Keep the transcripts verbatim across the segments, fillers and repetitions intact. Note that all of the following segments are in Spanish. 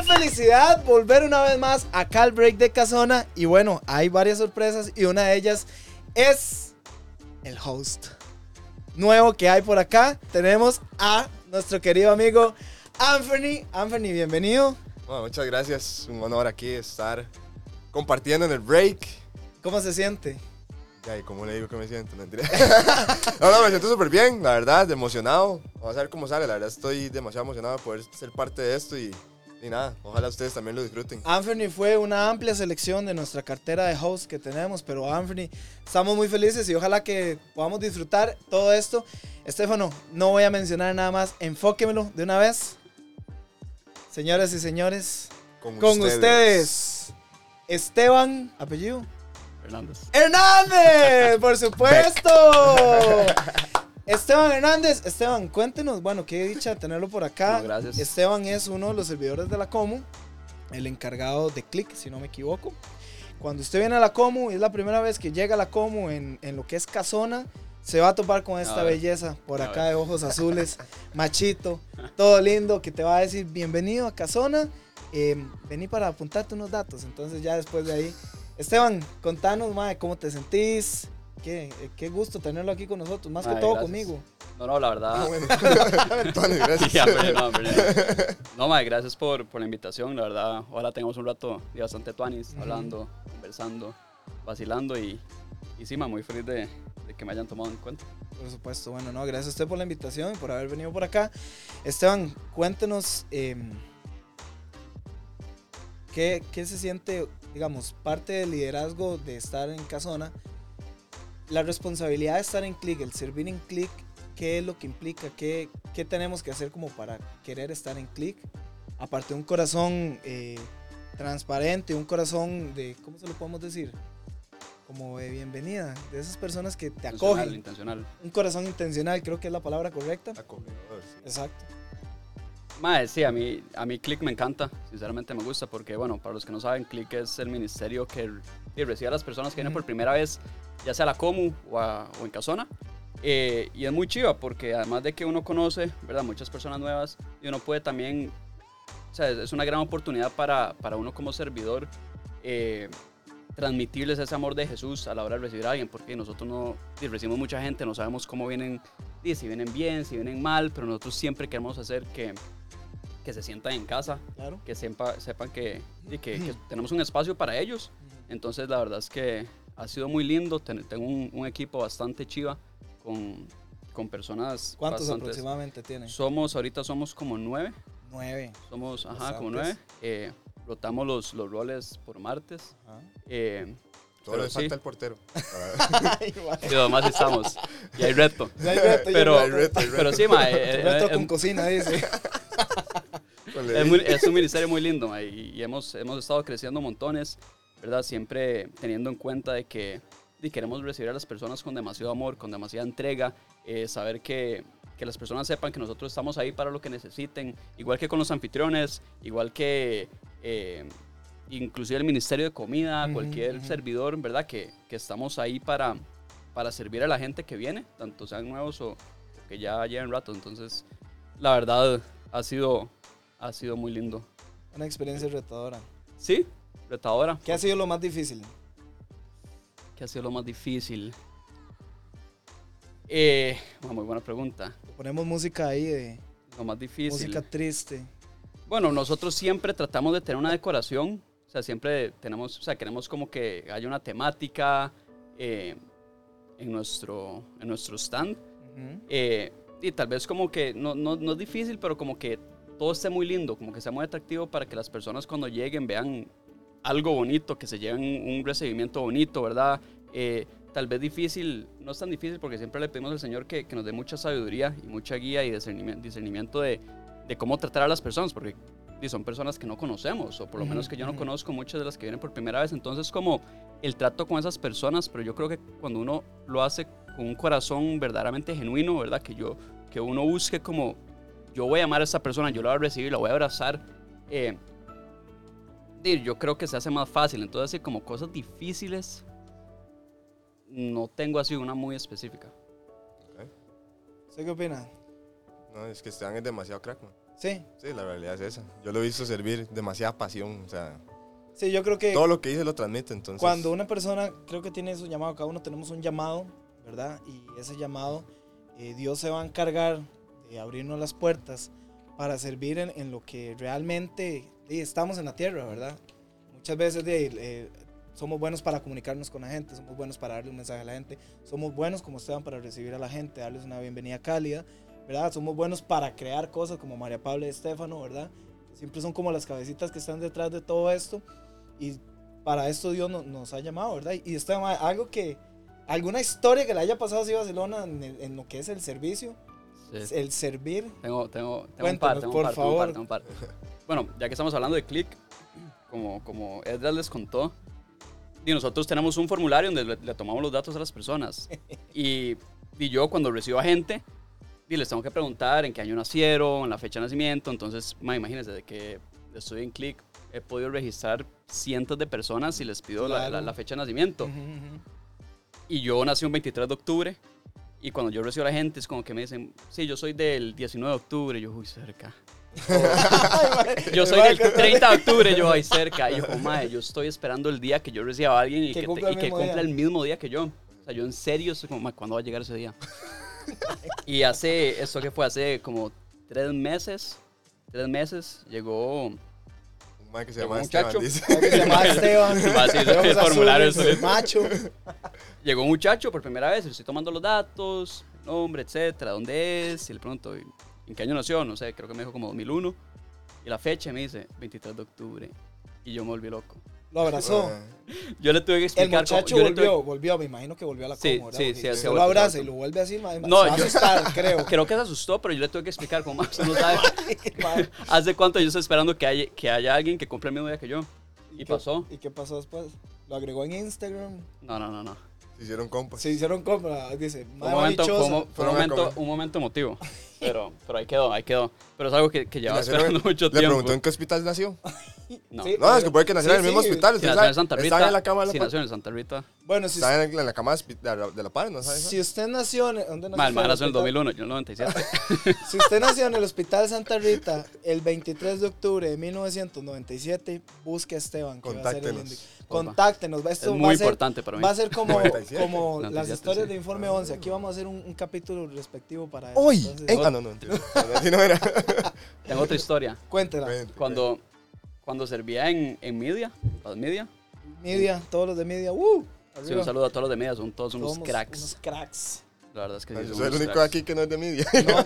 felicidad volver una vez más acá al break de Casona. Y bueno, hay varias sorpresas y una de ellas es el host nuevo que hay por acá. Tenemos a nuestro querido amigo Anthony. Anthony, bienvenido. Bueno, muchas gracias, un honor aquí estar compartiendo en el break. ¿Cómo se siente? Ya, ¿y cómo le digo que me siento? No, no, no, me siento súper bien, la verdad, emocionado. Vamos a ver cómo sale, la verdad estoy demasiado emocionado de poder ser parte de esto y, y nada, ojalá ustedes también lo disfruten. Anthony fue una amplia selección de nuestra cartera de hosts que tenemos, pero Anthony, estamos muy felices y ojalá que podamos disfrutar todo esto. Estefano, no voy a mencionar nada más, enfóquemelo de una vez. Señoras y señores, Con, con ustedes. ustedes, Esteban, apellido. Hernández. ¡Hernández! ¡Por supuesto! Esteban Hernández. Esteban, cuéntenos, bueno, qué dicha tenerlo por acá. No, gracias. Esteban es uno de los servidores de la Comu, el encargado de Click, si no me equivoco. Cuando usted viene a la Comu, es la primera vez que llega a la Comu en, en lo que es Casona, se va a topar con esta belleza por acá de ojos azules, machito, todo lindo, que te va a decir bienvenido a Casona, eh, vení para apuntarte unos datos. Entonces ya después de ahí, Esteban, contanos, mae, cómo te sentís, qué, qué gusto tenerlo aquí con nosotros, más Ay, que todo gracias. conmigo. No, no, la verdad. Ah, bueno. Tony, gracias. Ya, hombre, no, hombre. No, mae, gracias por, por la invitación, la verdad. Ojalá tengamos un rato de bastante tuanis, uh-huh. hablando, conversando, vacilando y, y sí, mae, muy feliz de, de que me hayan tomado en cuenta. Por supuesto, bueno, no, gracias a usted por la invitación y por haber venido por acá. Esteban, cuéntenos eh, ¿qué, qué se siente, digamos, parte del liderazgo de estar en Casona, la responsabilidad de estar en Click, el servir en Click, qué es lo que implica, qué, qué tenemos que hacer como para querer estar en Click, aparte de un corazón eh, transparente, un corazón de, ¿cómo se lo podemos decir? Como de bienvenida, de esas personas que te acogen. Intencional. Un corazón intencional, creo que es la palabra correcta. Acogedor, sí. Exacto. Mae, sí, a mí, a mí Click me encanta, sinceramente me gusta porque, bueno, para los que no saben, Click es el ministerio que, que recibe a las personas que vienen por primera vez, ya sea a la Comu o, a, o en Casona, eh, y es muy chiva porque además de que uno conoce, ¿verdad?, muchas personas nuevas, y uno puede también, o sea, es una gran oportunidad para, para uno como servidor, eh, transmitirles ese amor de Jesús a la hora de recibir a alguien, porque nosotros no, si recibimos mucha gente, no sabemos cómo vienen, si vienen bien, si vienen mal, pero nosotros siempre queremos hacer que que se sientan en casa, claro. que sepa, sepan que, que, que tenemos un espacio para ellos. Entonces la verdad es que ha sido muy lindo, Ten, tengo un, un equipo bastante chiva con, con personas. ¿Cuántos bastantes. aproximadamente tienen? Somos, ahorita somos como nueve. Nueve. Somos, ajá, bastantes. Como nueve. Eh, rotamos los, los roles por martes. Eh, Todo le falta sí. el portero. Y además estamos. Y hay reto. Y hay reto pero, hay reto, hay reto. pero sí, ma. Eh, reto eh, con eh, cocina, dice. Es, muy, es un ministerio muy lindo, ma, y, y hemos, hemos estado creciendo montones, ¿verdad? Siempre teniendo en cuenta de que y queremos recibir a las personas con demasiado amor, con demasiada entrega, eh, saber que, que las personas sepan que nosotros estamos ahí para lo que necesiten, igual que con los anfitriones, igual que eh, inclusive el Ministerio de Comida, uh-huh, cualquier uh-huh. servidor, ¿verdad? Que, que estamos ahí para, para servir a la gente que viene, tanto sean nuevos o, o que ya lleven rato. Entonces, la verdad, ha sido, ha sido muy lindo. Una experiencia retadora. Sí, retadora. ¿Qué ha sido lo más difícil? ¿Qué ha sido lo más difícil? Eh, muy buena pregunta. Le ponemos música ahí de... Lo más difícil. Música triste. Bueno, nosotros siempre tratamos de tener una decoración. O sea, siempre tenemos, o sea, queremos como que haya una temática eh, en, nuestro, en nuestro stand. Uh-huh. Eh, y tal vez como que, no, no, no es difícil, pero como que todo esté muy lindo, como que sea muy atractivo para que las personas cuando lleguen vean algo bonito, que se lleven un recibimiento bonito, ¿verdad? Eh, tal vez difícil, no es tan difícil porque siempre le pedimos al Señor que, que nos dé mucha sabiduría y mucha guía y discernimiento, discernimiento de, de cómo tratar a las personas, porque son personas que no conocemos, o por lo menos que yo no conozco muchas de las que vienen por primera vez. Entonces, como el trato con esas personas, pero yo creo que cuando uno lo hace con un corazón verdaderamente genuino, ¿verdad? Que, yo, que uno busque como, yo voy a amar a esta persona, yo la voy a recibir, la voy a abrazar, eh, yo creo que se hace más fácil. Entonces, así como cosas difíciles, no tengo así una muy específica. Okay. ¿Usted qué opina? No, es que Esteban es demasiado crack, man. Sí. Sí, la realidad es esa. Yo lo he visto servir demasiada pasión, o sea, Sí, yo creo que todo lo que dice lo transmite, entonces. cuando una persona, creo que tiene su llamado, cada uno tenemos un llamado, ¿verdad? Y ese llamado, eh, Dios se va a encargar de abrirnos las puertas para servir en, en lo que realmente eh, estamos en la tierra, ¿verdad? Muchas veces eh, eh, somos buenos para comunicarnos con la gente, somos buenos para darle un mensaje a la gente, somos buenos como Esteban para recibir a la gente, darles una bienvenida cálida, ¿verdad? Somos buenos para crear cosas como María Pablo y Estefano, ¿verdad? Siempre son como las cabecitas que están detrás de todo esto y para esto Dios nos, nos ha llamado, ¿verdad? Y Esteban, algo que, alguna historia que le haya pasado así a Barcelona en, el, en lo que es el servicio, Sí. el servir. Tengo, tengo, tengo un Cuéntanos, par, tengo por un par, tengo un favor. par, tengo un par. Bueno, ya que estamos hablando de Click, como, como Edras les contó, y nosotros tenemos un formulario donde le, le tomamos los datos a las personas. Y, y yo cuando recibo a gente, y les tengo que preguntar en qué año nacieron, la fecha de nacimiento. Entonces, ma, imagínense, de que estoy en Click, he podido registrar cientos de personas y les pido la, Claro. la, la fecha de nacimiento. Uh-huh, uh-huh. Y yo nací un veintitrés de octubre. Y cuando yo recibo a la gente es como que me dicen, sí, yo soy del diecinueve de octubre. Y yo, uy, cerca. Yo soy del treinta de octubre, yo, ay, cerca. Y yo, mae, yo estoy esperando el día que yo reciba a alguien y Que que, cumpla te- el y que mismo cumpla día. el mismo día que yo. O sea, yo en serio estoy como, mae, ¿cuándo va a llegar ese día? Y hace, esto que fue hace como tres meses, tres meses, llegó... Un man que se Llegó llama un Esteban, muchacho. dice. Que se llama Esteban. Va a decir, de ojos el formulario azules, es- macho. Llegó un muchacho por primera vez, le estoy tomando los datos, nombre, etcétera, dónde es, y le pregunto, ¿en qué año nació? No sé, creo que me dijo como dos mil uno. Y la fecha me dice veintitrés de octubre. Y yo me volví loco. Lo abrazó. Ah, Yo le tuve que El explicar cómo- muchacho yo le tuve- volvió, volvió, me imagino que volvió a la Sí, como, ¿verdad? sí, Porque sí, si sí, usted ha lo vuelto, abraza se ha y lo vuelve así, ma- No, se va a yo- asustar, creo. Creo que se asustó, pero yo le tuve que explicar cómo usted no sabe. ¿Hace cuánto yo estoy esperando que haya, que haya alguien que cumpla el mismo día que yo? Y qué- pasó. ¿Y qué pasó después? Lo agregó en Instagram. No, no, no, no. se hicieron compas. Se hicieron compra, dice, Fue un madre momento, fue un dichosa. mo- fue un Fueron a momento, comer. un momento emotivo. Pero, pero ahí quedó, ahí quedó. Pero es algo que, que llevaba ¿Le hicieron- esperando mucho Le tiempo. preguntó en qué hospital nació. No. Sí. No, es que puede que naciera Sí, en el mismo sí. hospital. Si ¿usted nació sabe? en Santa Rita. Estaba en la cama de Si la, nació en Santa Rita. Bueno, si, estaba en la, en la cama de hospi- de la, de la par, ¿no sabes? si usted nació en... ¿Dónde nació? Ma, el man nació en el hospital? dos mil uno, yo en el noventa y siete. Si usted nació en el Hospital Santa Rita el veintitrés de octubre de mil novecientos noventa y siete, busque a Esteban. Que va a ser el Contáctenos. indi- Contáctenos. Es Esto va muy a ser, importante para mí. Va a ser como, noventa y siete. como noventa y las siete, historias sí. de Informe once. Aquí vamos a hacer un, un capítulo respectivo para eso. ¡Uy! Entonces, Eh, ah, no, no, entiendo. Así no era. Tengo otra historia. Cuéntela. Cuente, Cuando, cuando servía en, en Media, las Media. Media, todos los de Media. ¡Uh! Sí, Arriba. un saludo a todos los de Media, son todos unos Somos cracks. Unos cracks. La verdad es que sí, cuente. Yo son soy el unos único cracks. aquí que no es de media. No,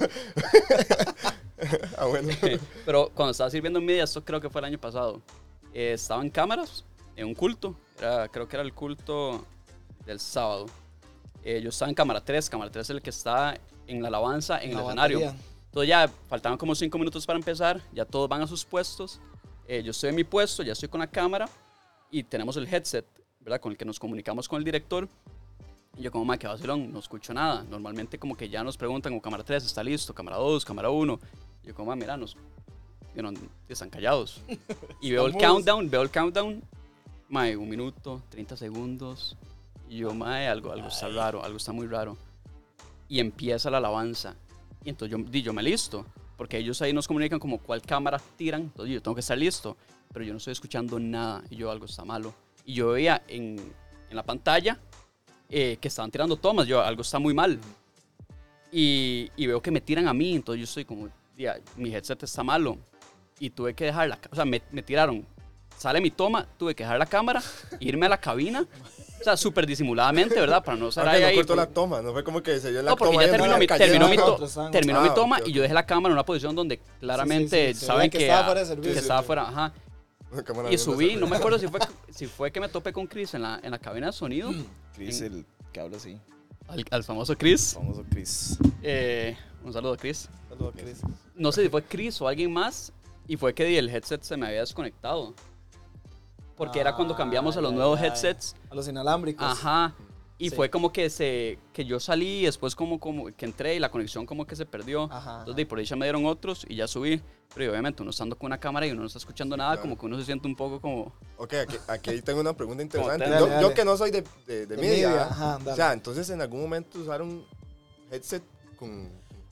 Ah, bueno. Pero cuando estaba sirviendo en Media, esto creo que fue el año pasado, eh, estaba en cámaras, en un culto, era, creo que era el culto del sábado. Eh, yo estaba en cámara tres, cámara tres es el que está en la alabanza, en la el escenario. batería. Entonces ya faltaban como cinco minutos para empezar, ya todos van a sus puestos. Eh, yo estoy en mi puesto, ya estoy con la cámara y tenemos el headset, ¿verdad? Con el que nos comunicamos con el director. Y yo como, ma, qué vacilón, no escucho nada. Normalmente como que ya nos preguntan, como cámara tres está listo, cámara dos, cámara uno. Y yo como, ma, mira, nos, you know, están callados. Y veo el Estamos- countdown, veo el countdown, ma, un minuto, treinta segundos. Y yo, ma, algo, algo está raro, algo está muy raro. Y empieza la alabanza. Y entonces yo, di, yo me listo, porque ellos ahí nos comunican como cuál cámara tiran, entonces yo tengo que estar listo, pero yo no estoy escuchando nada y yo algo está malo. Y yo veía en, en la pantalla eh, que estaban tirando tomas, yo algo está muy mal. Y, y veo que me tiran a mí, entonces yo estoy como, ya, mi headset está malo. Y tuve que dejar la, o sea, me, me tiraron, sale mi toma, tuve que dejar la cámara, irme a la cabina, o sea, súper disimuladamente, ¿verdad? Para no estar Aunque ahí. no ahí cortó por- la toma, no fue como que se dio la no, porque toma. ya y terminó, no mi, le cayó. terminó, mi, to- Nosotros estábamos- terminó Ah, mi ok, toma ok. y yo dejé la cámara en una posición donde claramente sí, se saben veía que que, estaba ah, fuera de servicio. que Sí, estaba sí. fuera, ajá. Cámara Y de subí, esa. no me acuerdo si fue, si fue que me topé con Chris en la, en la cabina de sonido, Chris, el que habla así. al, al famoso Chris. Famoso Chris. Eh, un saludo a Chris. Saludos a Chris. No sé si fue Chris o alguien más y fue que el headset se me había desconectado. Porque era cuando cambiamos a los Ay, nuevos ay, ay. headsets. A los inalámbricos. Ajá. Y Sí. fue como que se que yo salí y después como, como que entré y la conexión como que se perdió. Ajá, Entonces de por ahí ya me dieron otros y ya subí. Pero obviamente uno estando con una cámara y uno no está escuchando nada, Claro. como que uno se siente un poco como... Ok, aquí, aquí tengo una pregunta interesante. Dale, Yo, dale. yo que no soy de, de, de De media, media, ajá, dale. o sea, entonces en algún momento usaron headset con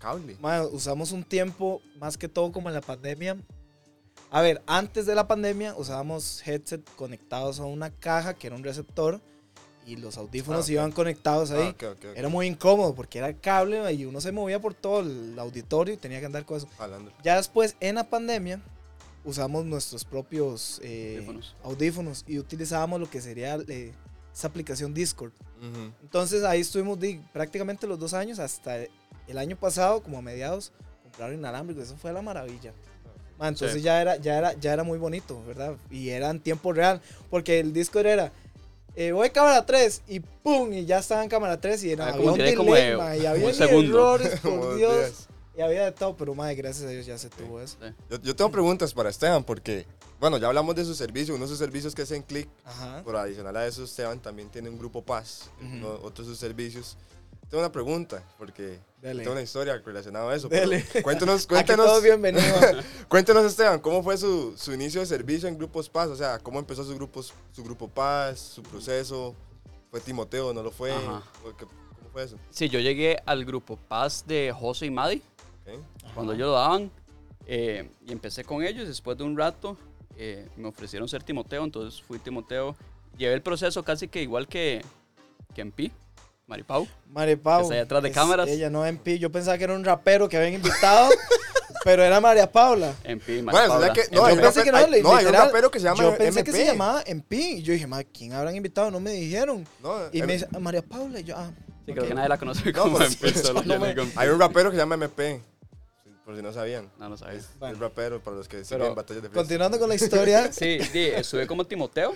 cable. Mae, usamos un tiempo, más que todo como en la pandemia. A ver, antes de la pandemia usábamos headset conectados a una caja que era un receptor y los audífonos Ah, ok. iban conectados ahí. Ah, ok, ok, ok. Era muy incómodo porque era cable y uno se movía por todo el auditorio y tenía que andar con eso. Jalando. Ya después, en la pandemia, usamos nuestros propios eh, Audífonos. audífonos y utilizábamos lo que sería eh, esa aplicación Discord. Ujú. Entonces ahí estuvimos di, prácticamente los dos años hasta el año pasado, como a mediados, compraron inalámbricos. Eso fue la maravilla. Ma, entonces Sí. ya, era, ya, era, ya era muy bonito, ¿verdad? Y era en tiempo real, porque el Discord era... Eh, voy a cámara tres y pum, y ya estaba en cámara tres y era, Ah, había como un que delay, como de ma, y un había segundo. errores, Como por dos Dios. días. Y había de todo, pero madre, gracias a Dios ya se tuvo eso. Sí. Yo, yo tengo preguntas para Esteban porque, bueno, ya hablamos de su servicio, uno de sus servicios que es en Click, Ajá. pero adicional a eso Esteban también tiene un grupo Paz, que es Ujú. uno- otro de sus servicios. Tengo una pregunta porque Dele. tengo una historia relacionada a eso. Dele. pero Cuéntenos, Aquí cuéntenos, todos bienvenidos. cuéntenos Esteban, ¿cómo fue su, su inicio de servicio en grupos Paz? O sea, ¿cómo empezó su, grupos, su grupo Paz, su proceso? ¿Fue Timoteo, no lo fue? Ajá. ¿O qué- ¿Cómo fue eso? Sí, yo llegué al grupo Paz de José y Madi, ¿Ok? cuando ellos lo daban, eh, y empecé con ellos. Después de un rato eh, me ofrecieron ser Timoteo, entonces fui Timoteo. Llevé el proceso casi que igual que, que en Pi, Maripau. Mari Pau. Que está ahí atrás de es cámaras. Ella no M P. Yo pensaba que era un rapero que habían invitado, pero era María Paula. En Pi, Bueno, Maripau. ¿será que- En no, Pi, hay Yo pensé rape- que no, hay- le- no, hay un literal, rapero que se llama Yo pensé que M P. se llamaba M P. Y yo dije, ma, ¿quién habrán invitado? No me dijeron. No, Y em- me dice, "Ah, María Paula. Y yo, ah. Sí, creo ok. que nadie la conoce No, como pero- en Pi, solo no yo me- le digo en Pi. hay un rapero que se llama M P, por si no sabían. No, no sabía. Es, Bueno. es rapero para los que Pero- siguen batallas de Facebook. Continuando con la historia. Sí, sí, estuve como Timoteo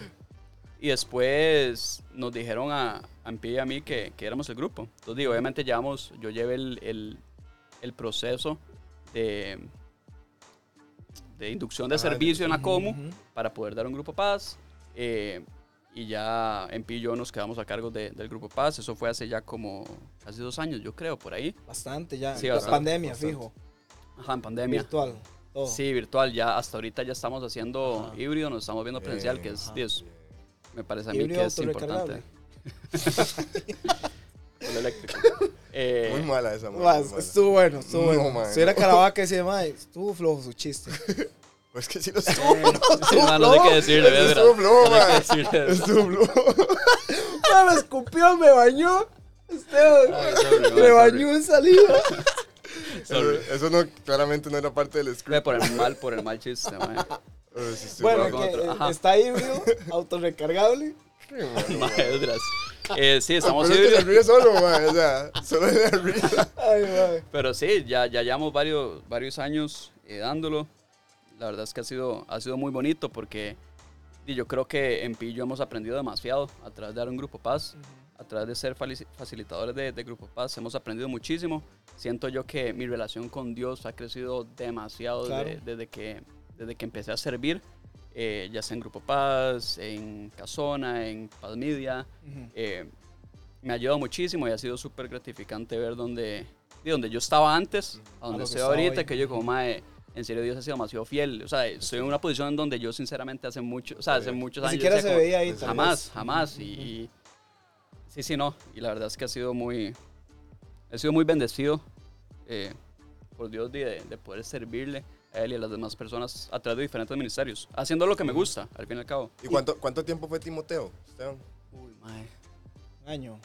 y después nos dijeron a, a Mpi y a mí que, que éramos el grupo. Entonces, digo, obviamente llevamos, yo llevé el, el, el proceso de, de inducción de Ajá, servicio en la Comu Ujú. para poder dar un grupo Paz. eh, y ya Mpi y yo nos quedamos a cargo de- del grupo Paz. Eso fue hace ya como casi dos años, yo creo, por ahí. Bastante ya. Sí, La bastante, pandemia, bastante. fijo. Ajá, en pandemia. Virtual. Todo. Sí, virtual. Ya hasta ahorita ya estamos haciendo Ajá. híbrido, nos estamos viendo presencial, que es, Ajá. es- me parece a mí Híbrido que es importante. autorrecargable. El eléctrico. Eh, Muy mala esa, man, Ma, muy mala. estuvo bueno, estuvo No, bueno. man, Si era no. Caravaca decía, ma, estuvo flojo su chiste. Pues que sí lo estuvo. sí, no, no sé qué decirle, Eso ¿verdad? estuvo flojo, No sé qué man. decirle, ¿verdad? Estuvo flojo. Ma, me escupió, me bañó. Esteban, Ay, sorry, man, me sorry. bañó en saliva. Sorry. Eso, eso no, claramente no era parte del Ve, script. por el mal, por el mal chiste, man. Eh, sí, sí, Bueno, con flojo. que, otro, eh, ajá. está híbrido, autorrecargable. Qué mal, Man, esdras. Eh, sí, estamos pero es que se híbridos. ríe solo, man. O sea, solo de risa. Ay, ma. Pero sí, ya, ya llevamos varios, varios años eh, dándolo. La verdad es que ha sido, ha sido muy bonito porque y yo creo que en Pi y yo hemos aprendido demasiado a través de dar un Grupo Paz, a través de ser falici- facilitadores de, de Grupo Paz. Hemos aprendido muchísimo. Siento yo que mi relación con Dios ha crecido demasiado Claro. desde, desde que, desde que empecé a servir, eh, ya sea en Grupo Paz, en Casona, en Paz Media. Ujú. Eh, me ha ayudado muchísimo y ha sido súper gratificante ver donde, de donde yo estaba antes, a donde lo que estoy estaba ahorita, hoy. que yo como, mae, en serio Dios ha sido demasiado fiel. O sea, estoy en una posición en donde yo sinceramente hace mucho, o sea, hace muchos Ni años... siquiera decía se como, veía ahí. tal Jamás, vez. jamás. Y, y- sí, sí, no. Y la verdad es que ha sido muy, he sido muy bendecido eh, por Dios de, de poder servirle a Él y a las demás personas a través de diferentes ministerios, haciendo lo que me gusta, al fin y al cabo. ¿Y cuánto, cuánto tiempo fue Timoteo, Esteban? Uy, mae. Un año.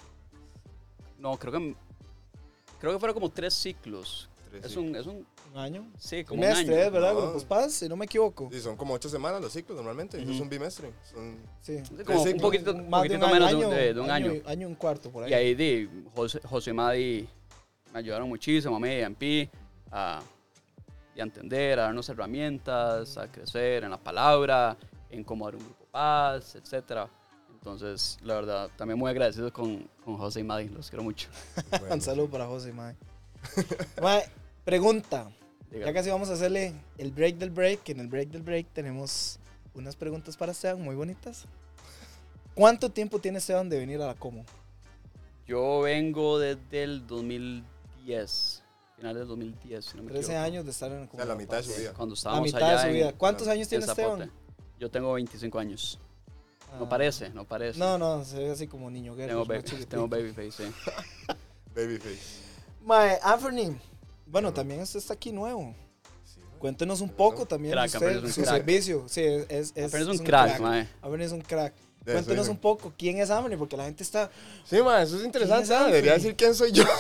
No, creo que, creo que fueron como tres ciclos. Tres, Es sí. un, es un, Un año. sí, como un año. Bimestre, ¿es verdad? No. Grupos Paz, si no me equivoco. Sí, son como ocho semanas los ciclos normalmente. Eso es Ujú. un bimestre. Son... Sí. Sí, como un ciclos. poquito, Más de poquitito un menos año, de, un- de- de un año. y- Año y un cuarto, por ahí. Y ahí di, José, José y Madi me ayudaron muchísimo, a mí y a Mpi, a, y a entender, a darnos herramientas, a crecer en la palabra, en cómo dar un grupo paz, etcétera. Entonces, la verdad, también muy agradecido con, con José y Madi, los quiero mucho. bueno, Un saludo para José, mae. Mae, pregunta. Ya Dígame. casi vamos a hacerle el break del break. En el break del break tenemos unas preguntas para Esteban muy bonitas. ¿Cuánto tiempo tiene Esteban de venir a la Como? Yo vengo desde el dos mil diez, final del dos mil diez, si no me trece equivoco. años de estar en la O Como. sea, la mitad de su vida. Cuando La estábamos mitad allá de su en- vida. ¿Cuántos en años tiene en Zapote. Esteban? Yo tengo veinticinco años. No Ah. parece, no parece. No, no, se ve así como niño guerrero. Tengo, baby, tengo babyface, sí. Babyface. Mae, Anthony, Bueno, ¿no? también usted está aquí nuevo. Sí, mae. Cuéntenos un Pero poco no. también Crack, de apenas usted, un su crack. servicio. Sí, es, es, es, Apenas un crack, mae. Apenas es un crack. De Cuéntenos eso, un poco quién es Anthony, porque la gente está... Sí, ma, eso es interesante. ¿Quién es ¿ah? Debería Anthony? decir quién soy yo.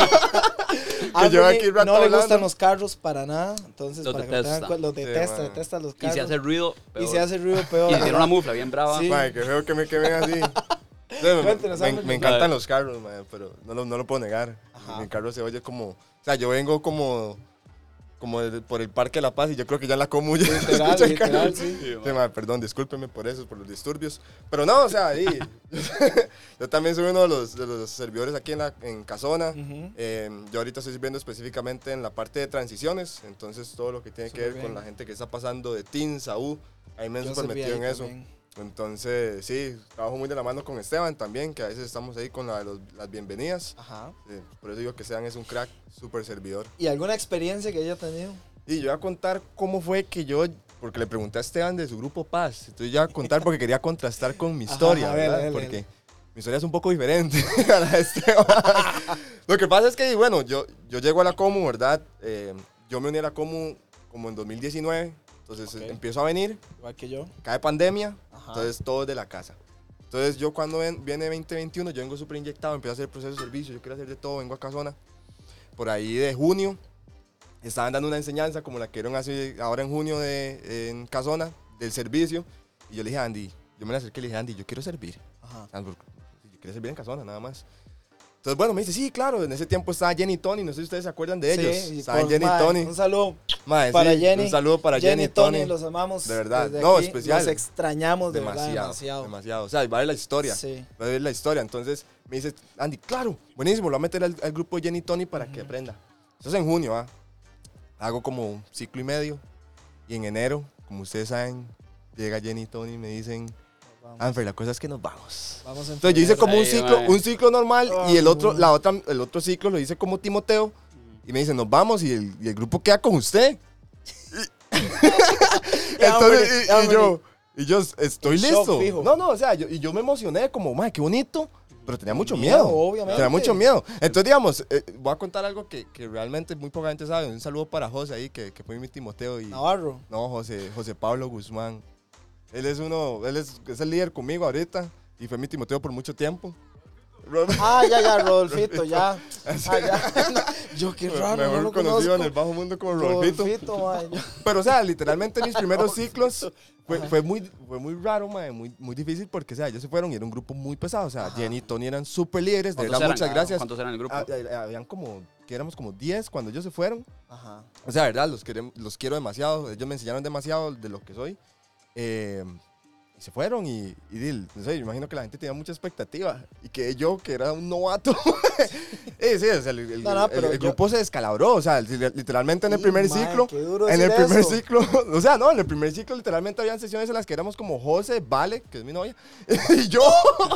Anthony llevo aquí rato no le hablando. gustan los carros para nada, entonces Los para que lo tengan detesta. en cuenta, los Sí, detesta, man. detesta los Y carros. si hace ruido, Y peor. si hace ruido peor. Y si tiene una mufla bien brava. Sí. Mae, qué feo que me quemen así. Sí, me, Cuéntenos, me- Anthony. me encantan los carros, mae, pero no lo, no lo puedo negar. Ajá. Mi carro se oye como... O sea, yo vengo como... Como de- por el Parque de la Paz y yo creo que ya en la Comu ya se Literal, escucha el carro. literal, sí. Sí, Sí, mae, perdón, discúlpeme por eso, por los disturbios. Pero no, o sea, ahí, yo también soy uno de los, de los servidores aquí en, la, en Casona. Ujú. Eh, yo ahorita estoy sirviendo específicamente en la parte de transiciones, entonces todo lo que tiene que ver Súper con bien. la gente que está pasando de Teens a U, ahí me he Yo super serví metido ahí en eso. también. Entonces, sí, trabajo muy de la mano con Esteban también, que a veces estamos ahí con la de los- las bienvenidas. Ajá. Eh, por eso digo que Esteban es un crack, súper servidor. ¿Y alguna experiencia que haya tenido? Y yo voy a contar cómo fue que yo, porque le pregunté a Esteban de su grupo Paz, entonces yo voy a contar porque quería contrastar con mi Ajá, historia, a ver, ¿verdad? a ver, a ver. Porque mi historia es un poco diferente a la de Esteban. Lo que pasa es que, bueno, yo, yo llego a la Comu, ¿verdad? Eh, yo me uní a la Comu como en dos mil diecinueve, entonces Ok. eh, empiezo a venir, Igual que yo. cae pandemia, Ajá. entonces todo es de la casa. Entonces yo cuando ven- viene veinte veintiuno, yo vengo súper inyectado, empiezo a hacer el proceso de servicio, yo quiero hacer de todo, vengo a Casona. Por ahí de junio, estaban dando una enseñanza como la que dieron hace, ahora en junio de, en Casona, del servicio. Y yo le dije a Andy, yo me le acerqué y le dije, Andy, yo quiero servir. Ajá. O sea, porque yo quiero servir en Casona, nada más. Entonces, bueno, me dice, sí, claro, en ese tiempo estaba Jenny y Tony, no sé si ustedes se acuerdan de ellos. Sí, y Estaban por- Jenny y mae, Tony. Un saludo Mae, para sí, Jenny. Un saludo para Jenny y Tony. los amamos. De verdad. desde No, aquí. especial. Los extrañamos de demasiado, verdad demasiado. demasiado. O sea, va a ver la historia. Sí. Va a ver la historia. Entonces me dice, Andy, claro, buenísimo, lo voy a meter al, al grupo de Jenny y Tony para que aprenda. Eso es en junio, ¿ah? Hago como un ciclo y medio. Y en enero, como ustedes saben, llega Jenny y Tony y me dicen, Vamos, Anfer, la cosa es que nos vamos. vamos en Entonces yo hice febrero. como un Ahí, ciclo, mae. un ciclo normal y el Ah, otro, no. la otra, el otro ciclo lo hice como Timoteo. Y me dicen, nos vamos y el, y el grupo queda con usted. Entonces, y, y Hombre, yo, y yo estoy En shock, listo. fijo. No, no, o sea, yo, y yo me emocioné como, madre, qué bonito. Pero tenía mucho Miedo, miedo. obviamente. Tenía mucho miedo. Entonces, digamos, eh, voy a contar algo que, que realmente muy poca gente sabe. Un saludo para José ahí, que, que fue mi Timoteo. Y, Navarro. no, José, José Pablo Guzmán. Él es uno, él es, es el líder conmigo ahorita. Y fue mi Timoteo por mucho tiempo. Ah, ya, ya, Rodolfito, ya. Ah, ya. Yo qué raro, Mejor no lo conocido en el conozco. bajo mundo como Rodolfito. Rodolfito, mae. Pero, o sea, literalmente mis primeros ciclos fue, fue, muy, fue muy raro, mae, muy, muy difícil porque, o sea, ellos se fueron y era un grupo muy pesado. O sea, Ajá. Jenny y Tony eran súper líderes. De ¿Cuántos verdad, eran? muchas gracias. ¿Cuántos eran en el grupo? Ah, ah, habían como, que éramos como diez cuando ellos se fueron. Ajá. O sea, de verdad, los, querem- los quiero demasiado. Ellos me enseñaron demasiado de lo que soy. Eh, y se fueron y, y di- no sé, yo imagino que la gente tenía mucha expectativa. Y que yo, que era un novato. eh, sí, o sea, el, el- No, no, el- pero el yo- grupo se descalabró. O sea, li- literalmente en el Sí, primer mae, ciclo. qué duro En el decir primer eso. ciclo, o sea, no, en el primer ciclo literalmente habían sesiones en las que éramos como José, Vale, que es mi novia, y yo.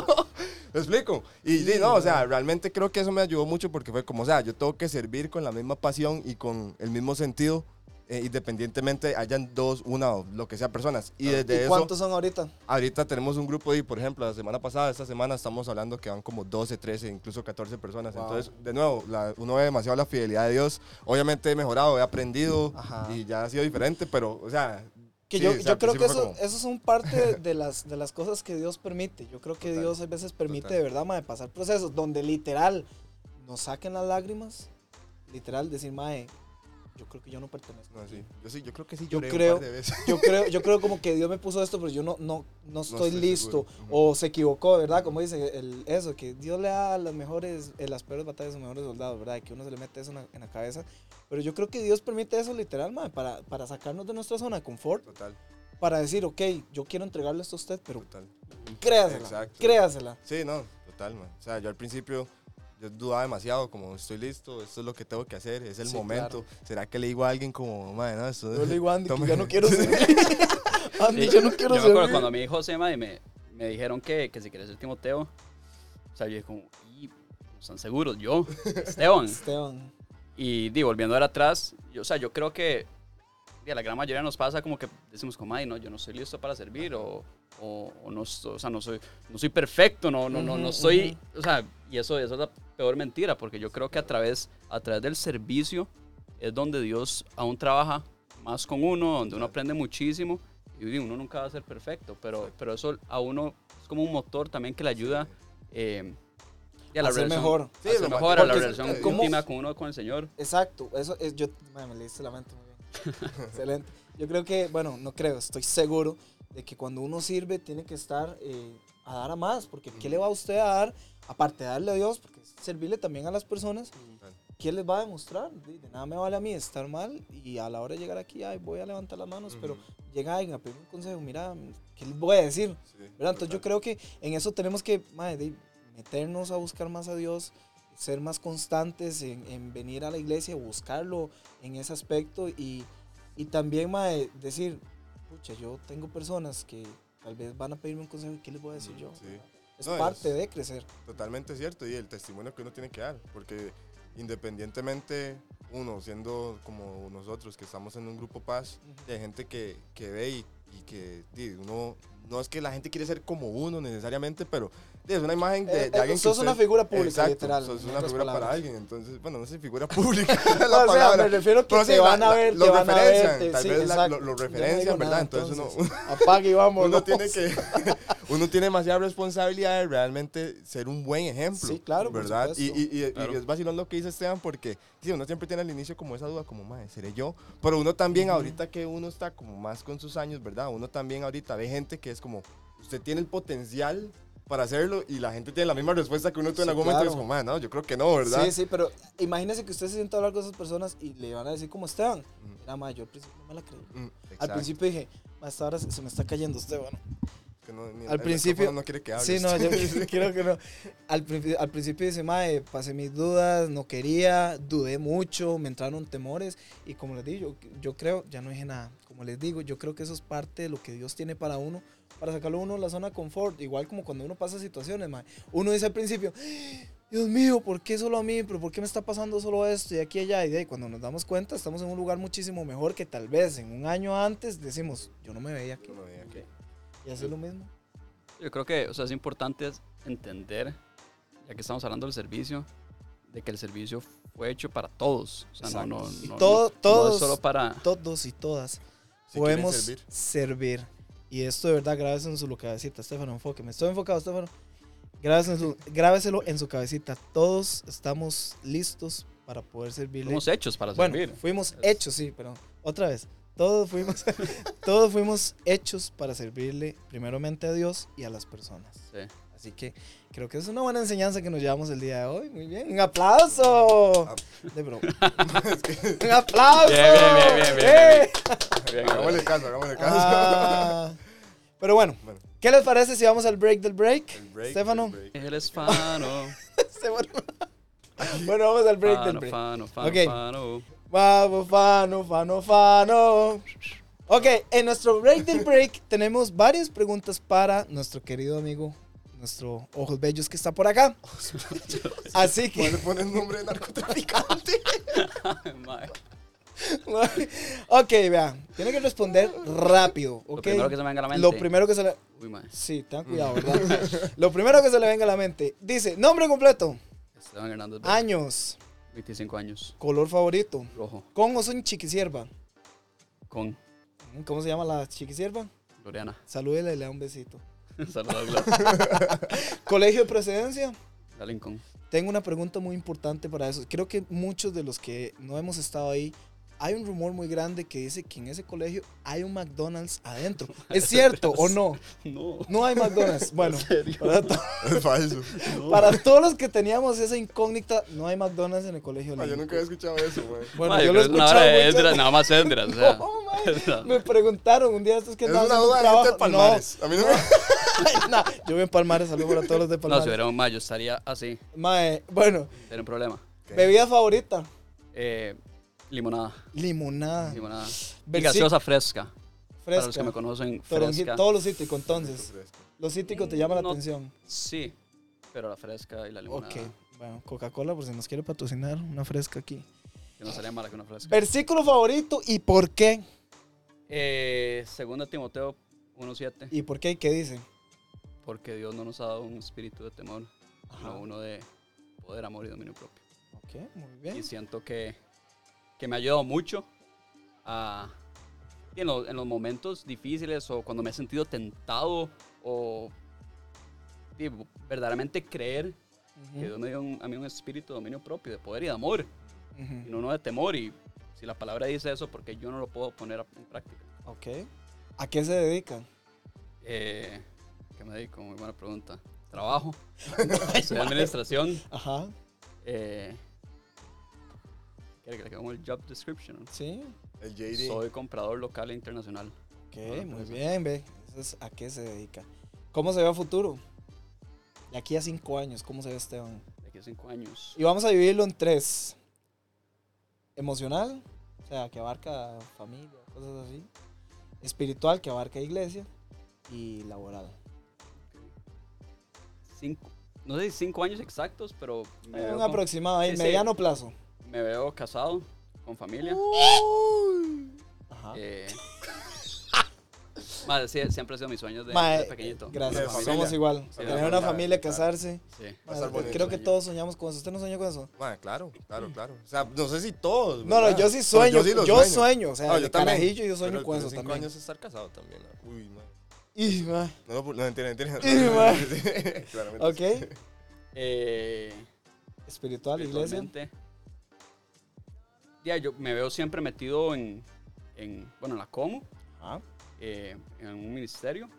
¿Me explico? Y sí, no, o sea, realmente creo que eso me ayudó mucho porque fue como, o sea, yo tengo que servir con la misma pasión y con el mismo sentido, eh, independientemente hayan dos, una o lo que sea personas. Y desde ¿Y eso, cuántos son ahorita? ahorita tenemos un grupo y, por ejemplo, la semana pasada, esta semana estamos hablando que van como doce, trece, incluso catorce personas. Wow. Entonces, de nuevo, la- uno ve demasiado la fidelidad de Dios. Obviamente he mejorado, he aprendido Ajá. y ya ha sido diferente, pero, o sea... Que sí, yo, o sea, yo al creo que principio eso, fue como- eso son parte de las, de las cosas que Dios permite. Yo creo que Total, Dios a veces permite total. de verdad, mae, pasar procesos donde literal nos saquen las lágrimas. Literal decir, mae, yo creo que yo no pertenezco. No, aquí. sí. Yo sí, yo creo que sí Yo lloré creo- un par de veces. Yo creo, yo creo como que Dios me puso esto, pero yo no, no, no estoy estoy listo. seguro. O se equivocó, ¿verdad? Como dice el, eso, que Dios le da las mejores, en las peores batallas a los mejores soldados, ¿verdad? Que uno se le mete eso en la, en la cabeza. Pero yo creo que Dios permite eso literal, mae, para, para sacarnos de nuestra zona de confort. Total, Para decir, ok, yo quiero entregarle esto a usted, pero total. créasela, Exacto. créasela. Sí, no, total, man. O sea, yo al principio... Yo dudaba demasiado, como estoy listo, esto es lo que tengo que hacer, es el Sí, momento. ¿Será que le digo a alguien como, madre, no, esto Yo le digo a Andy que tome- ya no quiero Sí. servir. Andy, Sí, yo no quiero yo me acuerdo servir. cuando a mí José y me, me dijeron que, que si quería ser Timoteo, o sea, yo dije como, "Y, ¿están seguros? Yo, Esteban. Esteban. Y di, volviendo a ver atrás, yo, o sea, yo creo que di, a la gran mayoría nos pasa como que decimos como, ay, no, yo no estoy listo para servir o, o, o no, estoy- o sea, no soy, no soy perfecto, no, no, no, no Ujú, soy, o sea, y eso, eso es la peor mentira, porque yo creo que a través, a través del servicio es donde Dios aún trabaja más con uno, donde uno aprende muchísimo. Y uno nunca va a ser perfecto, pero, pero eso a uno es como un motor también que le ayuda eh, y a la A ser relación, mejor. Sí, a ser lo mejor, a la porque- relación ¿cómo? íntima con uno, con el Señor. Exacto, eso es, yo, madre, me leíste la mente muy bien. Excelente. Yo creo que, bueno, no creo, estoy seguro de que cuando uno sirve tiene que estar eh, a dar a más, porque ¿qué le va a usted a dar? Aparte de darle a Dios, porque es servirle también a las personas, ¿qué les va a demostrar? De, de nada me vale a mí estar mal y a la hora de llegar aquí, ay, voy a levantar las manos, pero llega alguien a pedir un consejo, mira, ¿qué les voy a decir? Sí, ¿Verdad? Entonces yo creo que en eso tenemos que, madre, de- meternos a buscar más a Dios, ser más constantes en, en venir a la iglesia, buscarlo en ese aspecto y, y también, madre, decir, pucha, yo tengo personas que tal vez van a pedirme un consejo, ¿qué les voy a decir yo? Sí. Es No, parte es- de crecer. Totalmente cierto, y el testimonio que uno tiene que dar, porque independientemente uno siendo como nosotros que estamos en un grupo Paz, Ujú. hay gente que, que ve y, y que di, uno, no es que la gente quiere ser como uno necesariamente, pero di, es una imagen de, Eh, de eh, alguien que sos usted- una figura pública, exacto, literal, sos en una otras figura para palabras. alguien, entonces, bueno, no sé, figura pública es O la sea, palabra. me refiero que Pero te sí, van la- a ver, la- te lo van a referencian, ver. tal sí, vez la- exacto. lo, lo Yo no referencian, digo ¿verdad? nada, Entonces, uno, apague y vamos. uno tiene que, uno tiene demasiada responsabilidad de realmente ser un buen ejemplo. Sí, claro, por ¿verdad? Y, supuesto. y, y, Claro. y es vacilón lo que dice Esteban porque sí, uno siempre tiene al inicio como esa duda, como, madre, ¿seré yo? Pero uno también, Ujú. ahorita que uno está como más con sus años, ¿verdad? Uno también ahorita ve gente que es como, usted tiene el potencial para hacerlo y la gente tiene la misma respuesta que uno tuvo en Sí, algún momento. claro. Es como, madre, no, yo creo que no, ¿verdad? Sí, sí, pero imagínese que usted se sienta a hablar con esas personas y le van a decir como Esteban. Ujú. Mira, ma, yo al principio no me la creí. Mm, Al exacto. principio dije, ma, hasta ahora se, se me está cayendo Esteban. Que no, ni- Al el principio- micrófono no quiere que hable. Sí, no, yo creo que no. Al, pri- al principio dice, mae, pasé mis dudas, no quería, dudé mucho, me entraron temores. Y como les digo, yo, yo creo, ya no dije nada. Como les digo, yo creo que eso es parte de lo que Dios tiene para uno, para sacarlo uno de la zona de confort. Igual como cuando uno pasa situaciones, mae. Uno dice al principio, Dios mío, ¿por qué solo a mí? ¿Pero por qué me está pasando solo esto y aquí y allá? Y de ahí, cuando nos damos cuenta, estamos en un lugar muchísimo mejor que tal vez en un año antes decimos, yo no me veía aquí. Yo no veía que- Y así es lo mismo. Yo creo que, o sea, es importante entender, ya que estamos hablando del servicio, de que el servicio fue hecho para todos. O sea, no, no, Y no, todo- no- no todos- es solo para... Todos y todas Si podemos quieren servir. servir. Y esto de verdad, grábeselo en su cabecita, Estefano, enfoque. Me estoy enfocado, Estefano. Grábeselo en, su, grábeselo en su cabecita. Todos estamos listos para poder servirle. Somos hechos para bueno, servir. fuimos Es- hechos, sí, pero otra vez. Todos fuimos, todos fuimos hechos para servirle primeramente a Dios y a las personas. Sí. Así que creo que es una buena enseñanza que nos llevamos el día de hoy. Muy bien. ¡Un aplauso! De bro. ¡Un aplauso! Bien, bien, bien, bien, bien, ¡Eh! Bien, Hagámosle caso, hagámosle caso. Ah, pero bueno, Bueno, ¿qué les parece si vamos al break del break? el break, Estefano. el break. Él es fano. Estefano. Bueno, vamos al break del Fano, break. fano, fano, Ok. fano. Vamos, fano, fano, fano. Ok, en nuestro break del break tenemos varias preguntas para nuestro querido amigo, nuestro Ojos Bellos que está por acá. Así ¿Cómo que, le ponen nombre de narcotraficante? Mae. ok, vean, tiene que responder rápido, Lo ok. primero que se me venga a la mente. Lo primero que se le... Uy, mae. Sí, ten cuidado, ¿verdad? Lo primero que se le venga a la mente. Dice, nombre completo, Esteban Hernández. años, veinticinco años. color favorito, Rojo. con o sin chiquisierva. Con ¿Cómo se llama la chiquisierva? Gloriana. Salúdele y le da un besito. Saludos, Colegio de procedencia. a Lincoln. Tengo una pregunta muy importante para eso. Creo que muchos de los que no hemos estado ahí, hay un rumor muy grande que dice que en ese colegio hay un McDonald's adentro. ¿Es cierto o no? No. No hay McDonald's. Bueno, para, to- Es falso. para todos los que teníamos esa incógnita, no hay McDonald's en el colegio. Ah, yo Olímpico. nunca había escuchado eso, güey. Bueno, Mae, yo lo he creo que es una escuchado hora de mucho. Esdras, nada más Esdras, o sea. No, mae, me preguntaron un día estos que Es andaban una haciendo duda un de gente de trabajo. Palmares. A mí no me... No, no, yo voy en Palmares, saludos para todos los de No, Palmares. si hubiera un mayo estaría así. Mae, bueno, Sería un problema. bebida favorita, Eh, limonada. limonada, Limonada. Y Versi- gaseosa fresca. Para los que fresca, me conocen, toronji- fresca. todos los cítricos entonces. Los cítricos te llaman la No. atención. Sí, pero la fresca y la limonada. Ok, bueno, Coca-Cola por si nos quiere patrocinar, una fresca aquí. Que no sería mala que una fresca. Versículo favorito y por qué. Eh, segunda Timoteo uno siete. ¿Y por qué? ¿Qué dice? Porque Dios no nos ha dado un espíritu de temor, Ajá. sino uno de poder, amor y dominio propio. Ok, muy Y bien. siento que que me ha ayudado mucho a, en, lo, en los momentos difíciles o cuando me he sentido tentado o sí, verdaderamente creer Ujú. que Dios me dio un- a mí un espíritu de dominio propio, de poder y de amor, Ujú. y no, no de temor. Y si la palabra dice eso, porque yo no lo puedo poner a- en práctica. Ok. ¿A qué se dedican? Eh, ¿Qué me dedico? Muy buena pregunta. Trabajo, estudié administración. Ajá. Eh, ¿Quiere que le hagamos el job description? Sí. El J D. Soy comprador local e internacional. Ok, Bueno, muy pues, bien, ve. Eso es a qué se dedica. ¿Cómo se ve a futuro? De aquí a cinco años, ¿cómo se ve Esteban? De aquí a cinco años. Y vamos a dividirlo en tres. Emocional, o sea, que abarca familia, cosas así. Espiritual, que abarca iglesia. Y laboral. Cinco, no sé si cinco años exactos, pero me, Eh, veo, un con- aproximado ahí, sí, sí. mediano plazo. me veo casado, con familia. Ajá. Eh, madre, sí, siempre ha sido mis sueños de, Mae, de pequeñito. Gracias, De familia. somos igual. Sí, Tener de una familia, familia, claro. casarse. Sí. Va a Mae, estar bonito. creo que Sueño. todos soñamos con eso. ¿Usted no soñó con eso? Ma, claro, claro, claro. O sea, no sé si todos. No, no, ¿verdad? yo sí Pero sueño. sí lo Yo sueño. O sea, No, de yo también. carajillo yo sueño Pero- con pero eso cinco también. años estar casado también. ¿no? Uy, ma. Y, mae, No, no, no, mentira, mentira. Sí, ma. Sí, claramente. ok. Eh, Espiritual, iglesia. Espiritualmente, ya, yo me veo siempre metido en, en bueno, en la Como, Ajá. eh, en un ministerio,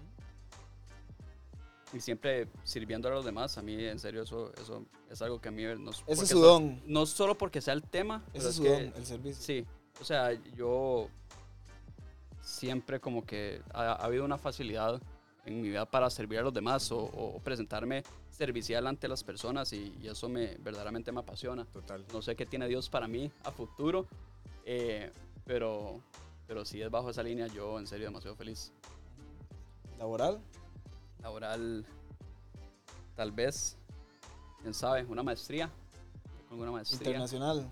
y siempre sirviendo a los demás. A mí, en serio, eso, eso es algo que a mí no, Ese porque es su so- don. no solo porque sea el tema, pero Ese es es su que, don, el servicio. sí, o sea, yo siempre como que ha, ha habido una facilidad en mi vida para servir a los demás o, o presentarme servicial ante las personas, y, y eso me verdaderamente me apasiona. Total. No sé qué tiene Dios para mí a futuro, eh, pero, pero si es bajo esa línea, yo en serio demasiado feliz. Laboral. Laboral, tal vez, quién sabe, una maestría, con una maestría, Internacional.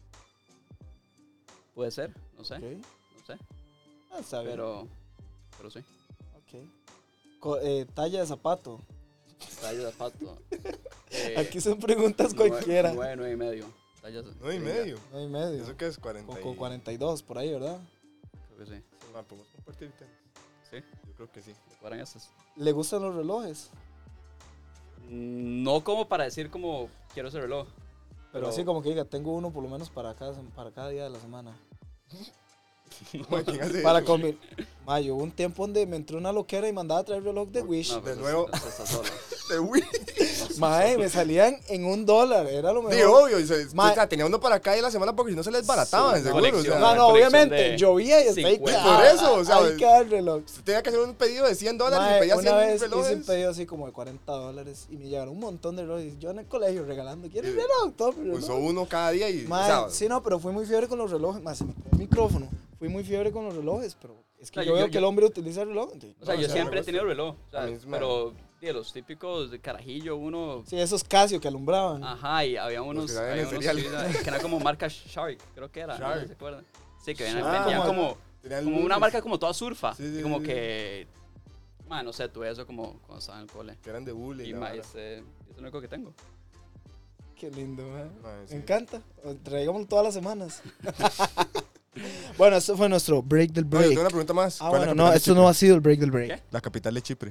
puede ser, no sé, Ok. no sé, Ah, está bien. pero, pero sí. Ok. Co- eh, talla de zapato. Talla de zapato. Eh, Aquí son preguntas nueve- cualquiera. Nueve, nueve y medio. Tallas, No y sí, medio. No y medio. ¿Eso qué es? cuarenta. O y- con cuarenta y dos, por ahí, ¿verdad? ya, Creo que sí. Ma, ¿podemos compartir tenis? Sí, Yo creo que sí. me cuadran estas. ¿Le gustan los relojes? Mm, No como para decir como quiero ese reloj. Pero, Pero- así como que diga, tengo uno por lo menos para cada, sem- para cada día de la semana. Ma, ¿quién hace Para eso? comer. Mayo, hubo un tiempo donde me entró una loquera y mandaba a traer reloj de Wish. No, pero De eso- nuevo. eso está solo. De Wii. Mae, me salían en un dólar, era lo mejor. Sí, obvio. y se- Ma- o sea, tenía uno para cada día de la semana porque si no se les barataban, Sí, seguro. O colección. sea, No, no, colección obviamente, de llovía y hasta ahí cincuenta. quedaba. Por eso, o sea, ahí quedaba el reloj. usted tenía que hacer un pedido de cien dólares Mae, y pedía una cien vez hice un relojes. pedido así como de cuarenta dólares y me llegaron un montón de relojes. Yo en el colegio regalando, ¿quieres reloj? Toma mi reloj. Usó uno cada día y. Mae, o sea, sí, no, pero fui muy fiebre con los relojes. Más se me quedó el micrófono. Fui muy fiebre con los relojes, pero es que O sea, yo, yo- veo yo- que el hombre utiliza el reloj. entonces, O sea, no, yo sea, siempre me he tenido reloj. O sea, A mí es- pero de los típicos de carajillo, uno. Sí, esos Casio que alumbraban. Ajá, y había unos. que daban había el unos cereal. que, que era como marca Shark, creo que era. ¿no? Shark. ¿Se acuerdan? Sí, que venían- Ah, vendían como- como, tenían como una luces marca como toda surfa. Sí, sí, y como sí, que. Man, no sé, tuve eso como cuando estaba en el cole. Que eran de bullying. Y la ma, vara. ese, es lo único que tengo. Qué lindo, man. Mae, sí. Me encanta. Traigámoslo todas las semanas. Bueno, esto fue nuestro break del No, yo break. tengo una pregunta más. Ah, ¿Cuál es bueno, la no, capital de esto Chipre? no ha sido el break del break. ¿Qué? La capital de Chipre.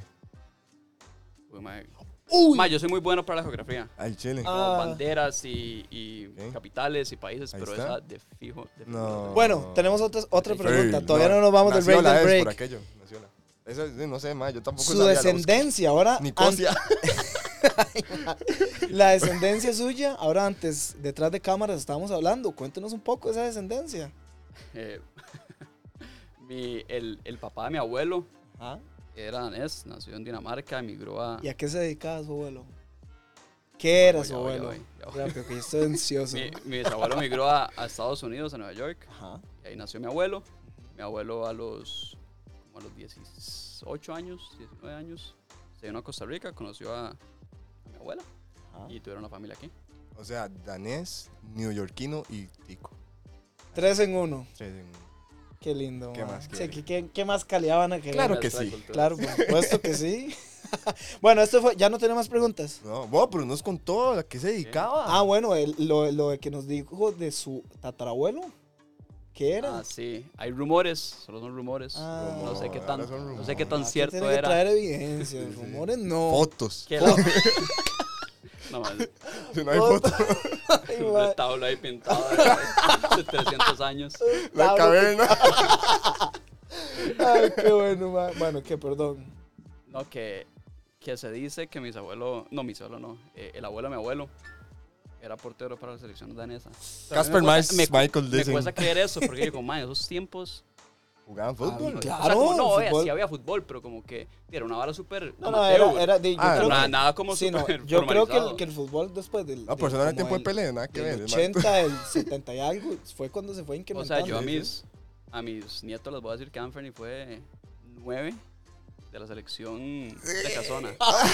Uy, ma, Uy. ma, yo soy muy bueno para la geografía. Al Chile. Ah. Como banderas y, y Ok. capitales y países, Ahí pero está. esa de fijo. De fijo No. sé. Bueno, tenemos otra, otra Sí. pregunta. Ey, Todavía no, nos vamos del break Naciola del es break. por aquello. Naciola. Eso, sí, no sé, más. Yo tampoco Su sabía, la busqué. descendencia, ahora. Nicosia. an- La descendencia suya, ahora antes, detrás de cámaras estábamos hablando. Cuéntenos un poco de esa descendencia. Eh, mi, el, el papá de mi abuelo Ajá. era danés, nació en Dinamarca, emigró a... ¿Y a qué se dedicaba su abuelo? ¿Qué era Ya su voy, ya abuelo? voy, ya voy. Rápido, que yo estoy ansioso. Mi, mi bisabuelo migró a, a Estados Unidos, a Nueva York, Ajá. y ahí nació mi abuelo. Mi abuelo a los, como a los dieciocho años, diecinueve años, se vino a Costa Rica, conoció a, a mi abuela Ajá. y tuvieron una familia aquí. O sea, danés, neoyorquino y tico. Tres en uno. Tres en uno. Qué lindo. ¿Qué man. más Sí, quiere? ¿qué, qué, qué más calidad van a querer? Claro que Nuestra sí. cultura. Claro, por supuesto que sí. Bueno, esto fue, ya no tenemos más preguntas. No, bueno, pero nos contó a qué se dedicaba. Ah, bueno, el- lo, lo de que nos dijo de su tatarabuelo. ¿Qué era? Ah, sí. Hay rumores, solo son rumores. Ah. no sé qué Ahora tan, son no sé qué tan Aquí cierto tiene que era. traer evidencia, Sí, sí. rumores no. Fotos. Que la- no, man, Si no hay Fotos. fotos. Ay, un ma. retablo ahí pintado de, de trescientos años. La Tablo. caverna. Ay, qué bueno, ma. Bueno, qué perdón. No, que, que se dice que mis abuelos, no, mis abuelos no, eh, el abuelo de mi abuelo era portero para la selección danesa. O sea, a mí Casper me cuesta- Mice- me, Michael me dicen. cuesta creer eso, porque digo, man, esos tiempos... Jugaban fútbol. Ah, o claro. sea, como, no, oye, fútbol. sí había fútbol, pero como que era una vara súper No, no, amateur. era, era de, yo Ah, creo nada, que, nada como sí, no, súper yo creo que el, formalizado. que el fútbol después del. No, por eso no era como tiempo de el- pelea, nada que del ver. ochenta, el setenta y algo, fue cuando se fue O incrementando. sea, yo a sí, mis, a mis nietos les voy a decir que Anthony fue nueve de la selección de Casona.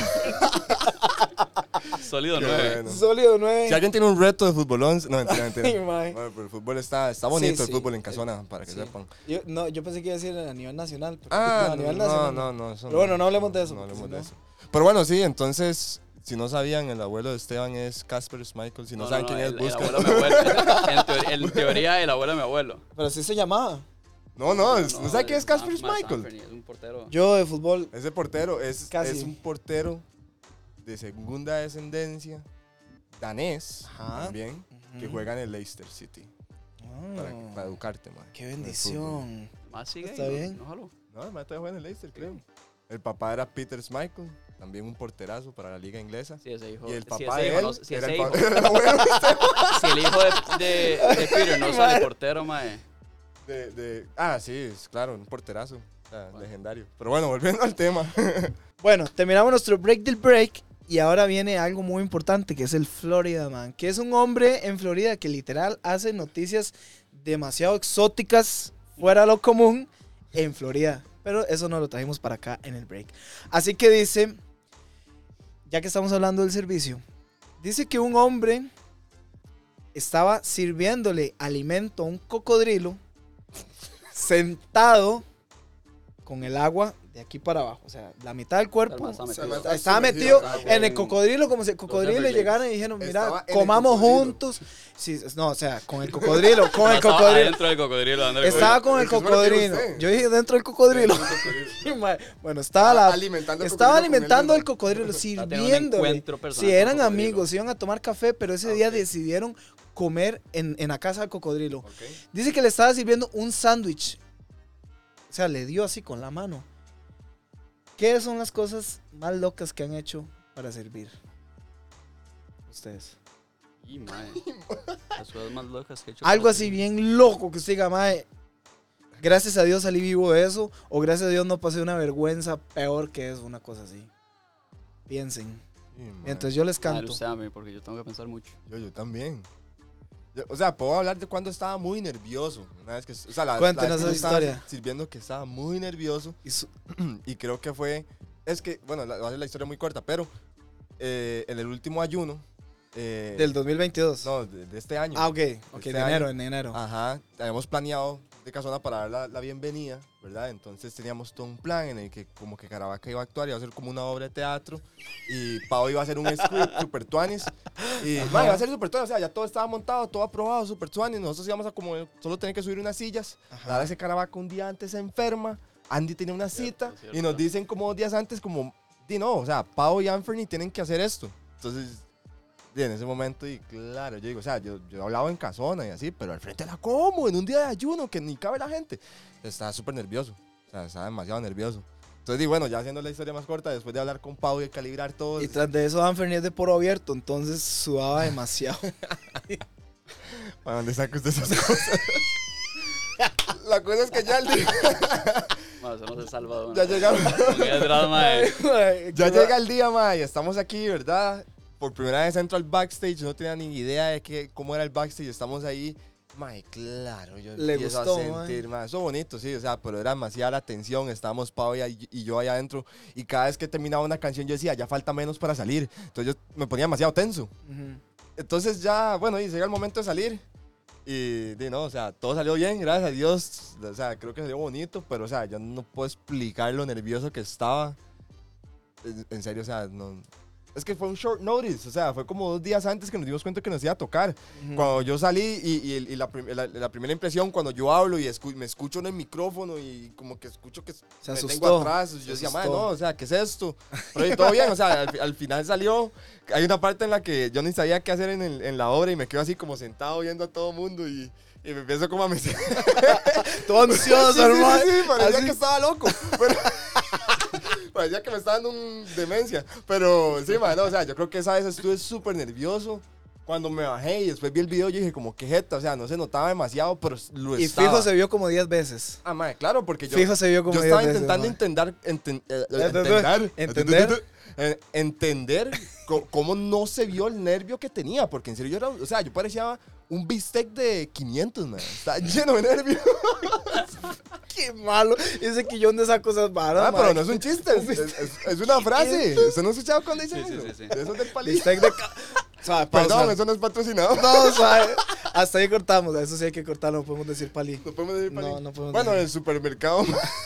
Sólido Qué nueve. bueno. Sólido nueve. Si alguien tiene un reto de fútbolón, no, mentira, mentira. Ay, mae. Bueno, pero el fútbol está, está bonito, Sí, el sí. fútbol en Casona, para que Sí. sepan. Yo, no, yo pensé que iba a decir a nivel nacional. Pero Ah, no, a nivel no, nacional. no, no. eso Pero bueno, no hablemos de eso, No porque hablemos si de no- eso. Pero bueno, sí, entonces, si no sabían, el abuelo de Esteban es Casper Michael. Si no, saben quién es, el, el busquen. abuelo de mi abuelo. En, teor- en teoría, el abuelo de mi abuelo. Pero sí se llamaba. No, no, es- ¿no sabe quién es Casper más Michael? Anthony, es un portero. Yo de fútbol. Ese portero es, Casi. es un portero de segunda descendencia, danés Ajá. también, que Ujú. juega en el Leicester City. Ah, Para, para educarte, man. qué en el fútbol. bendición. Más sigue Está ahí, ¿no? bien. No jalo. No, el maestro juega en el Leicester, creo. El papá era Peter Schmeichel, también un porterazo para la liga inglesa. Sí, ese hijo. Y el si papá ese de hijo él no- si era ese el, hijo- pa- era el abuelo si el hijo de, de, de Peter no sale portero, mae. de, de- Ah, sí, es claro, un porterazo. O sea, legendario. Pero bueno, volviendo al tema. Bueno, terminamos nuestro break del break. Y ahora viene algo muy importante, que es el Florida Man. Que es un hombre en Florida que literal hace noticias demasiado exóticas, fuera de lo común, en Florida. Pero eso no lo trajimos para acá en el break. Así que dice, ya que estamos hablando del servicio, dice que un hombre estaba sirviéndole alimento a un cocodrilo sentado con el agua de aquí para abajo. O sea, la mitad del cuerpo Estaba metido. estaba, estaba metido Sumergido, en el en cocodrilo, como si el cocodrilo le Everglades. llegaran y dijeron, Estaba mira, en el comamos cocodrilo. juntos. Sí, no, o sea, con el cocodrilo, con el Estaba cocodrilo. adentro del cocodrilo. dándole Estaba cocodrilo. con el Es que eso es lo que cocodrilo. usted. Yo dije dentro del cocodrilo. Bueno, estaba la... alimentando el Estaba cocodrilo con alimentando el- al cocodrilo, teniendo un sirviéndole. encuentro personal Si con eran el cocodrilo. amigos, iban a tomar café, pero ese día decidieron comer en, en la casa del cocodrilo. Ok. Dice que le estaba sirviendo un sándwich. O sea, le dio así con la mano. ¿Qué son las cosas más locas que han hecho para servir? Ustedes. Y, mae, las cosas más locas que he hecho. Algo para así servir. bien loco que usted diga, mae, gracias a Dios salí vivo de eso, o gracias a Dios no pasé una vergüenza peor que eso, una cosa así. Piensen. Sí, man. Mientras yo les Madre, canto. usted a mí, porque yo tengo que pensar mucho. Yo, yo también. Yo- o sea, puedo hablar de cuando estaba muy nervioso. Una vez que, o sea, la, Cuéntenos la vez que esa yo estaba historia. sirviendo que estaba muy nervioso Y su- y creo que fue, es que, bueno, la, voy a hacer la historia muy corta, pero eh, en el último ayuno, eh, Del dos mil veintidós. no, de, de este año. Ah, ok. Ok, Este de enero, año. en enero. Ajá, habíamos planeado de Casona para dar la, la bienvenida, ¿verdad? Entonces teníamos todo un plan en el que como que Caravaca iba a actuar, iba a ser como una obra de teatro y Pau iba a hacer un script super tuanis y man, iba a ser super tuanis, o sea, ya todo estaba montado, todo aprobado, super tuanis, nosotros íbamos a como solo tener que subir unas sillas, Ajá. dar a ese Caravaca un día antes se enferma, Andy tenía una Cierto, cita cierto. y nos dicen como dos días antes como, di no, o sea, Pau y Anthony tienen que hacer esto, entonces... Y en ese momento, y claro, yo digo, o sea, yo, yo hablaba en Casona y así, pero al frente era como, en un día de ayuno, que ni cabe la gente. Estaba súper nervioso, o sea, estaba demasiado nervioso. Entonces, di, bueno, ya haciendo la historia más corta, después de hablar con Pau y de calibrar todo. Y tras de eso, Anthony es de poro abierto, entonces sudaba demasiado. ¿Para dónde saca usted esas cosas? La cosa es que ya el día, Mae, eso no se salva de una. ya llegamos. Con el drama de- Ya llega el día, ma, y estamos aquí, ¿verdad? Por primera vez entro al backstage, no tenía ni idea de que, cómo era el backstage, estamos ahí. Ma, y claro, yo Le empiezo gustó, a sentir, ma, eso bonito, sí, o sea, pero era demasiada la tensión, estábamos Pau y, y yo allá adentro, y cada vez que terminaba una canción yo decía, ya falta menos para salir, entonces yo me ponía demasiado tenso. Ujú. Entonces ya, bueno, y llega el momento de salir, y, di, no, o sea, todo salió bien, gracias a Dios, o sea, creo que salió bonito, pero, o sea, yo no puedo explicar lo nervioso que estaba. en, en serio, o sea, no... Es que fue un short notice, o sea, fue como dos días antes que nos dimos cuenta que nos iba a tocar. Uh-huh. Cuando yo salí y, y, y la, la, la primera impresión, cuando yo hablo y escu me escucho en el micrófono y como que escucho que se me asustó. tengo atrás, yo decía, madre, no, o sea, ¿qué es esto? Pero todo bien, o sea, al, al final salió, hay una parte en la que yo ni sabía qué hacer en, el, en la obra y me quedo así como sentado viendo a todo el mundo y... Y me empiezo como a me... todo ansioso, sí, hermano. Sí, sí, sí, parecía así. que estaba loco. Pero... parecía que me estaba dando un demencia. Pero sí, man, no, o sea, yo creo que esa vez estuve súper nervioso. Cuando me bajé y después vi el video, yo dije como, qué jeta, o sea, no se notaba demasiado, pero lo y estaba. Y fijo se vio como diez veces. Ah, madre, claro, porque yo... Fijo se vio como yo diez estaba veces, intentando man. entender... Enten, eh, entender... Entender... Eh, entender cómo no se vio el nervio que tenía, porque en serio yo era, o sea, yo parecía un bistec de quinientos, man. Está lleno de nervios. Qué malo. Ese quillón de esas cosas varas. Ah, pero no es un chiste, es, es, es, es una frase. ¿Usted no ha escuchado cuando dicen sí, eso? Sí, sí, sí. Eso es del palillo. Bistec de ca... Suave, Perdón, eso no es patrocinado. No, suave. Hasta ahí cortamos. Eso sí hay que cortarlo. No podemos decir palí. No podemos decir palillo. No, no podemos bueno, decir. en el supermercado.